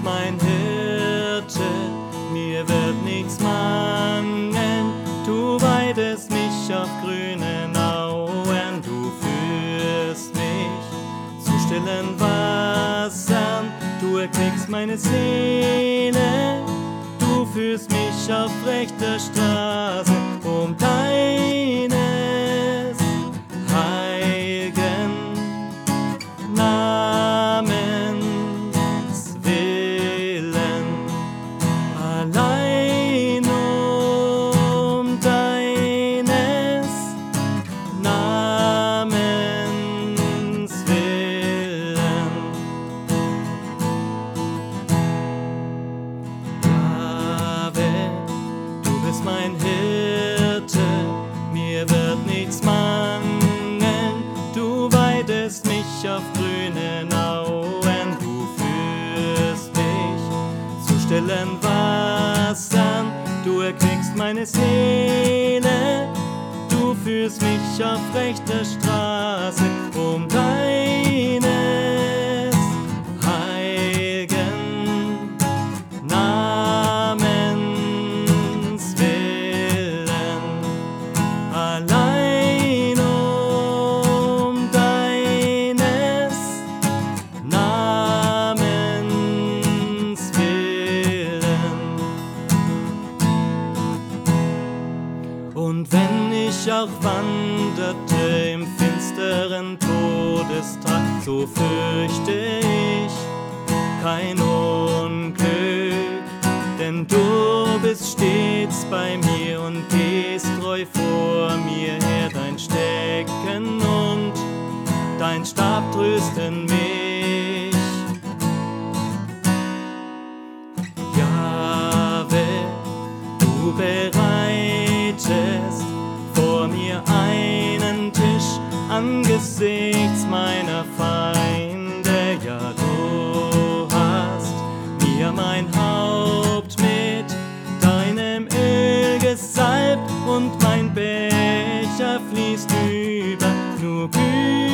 mein Hirte, mir wird nichts mangeln. Du weidest mich auf grünen Auen, du führst mich zu stillen Wassern. Du erquickst meine Seele, du führst mich auf rechter Straße, um deines heiligen Namens willen. Allein um deines Namens willen. Jahwe, du bist mein Hirte, mir wird nichts mangeln. Du weidest mich auf grünen Auen, du führst mich zu stillen Wassern. Du erquickst meine Seele, du führst mich auf rechter Straße, um deines heiligen Namens willen. Allein um deines Namens willen. Und wenn ich auch wanderte im finsteren Todestag, so fürchte ich kein Unglück, denn du bist stets bei mir und gehst treu vor mir her. Dein Stecken und dein Stab trösten mich. Jahwe, du bereitest vor mir einen Tisch angesichts meiner Feinde. Ja, du hast mir mein Haupt mit deinem Öl gesalbt und mein Becher fließt über. Nur Güte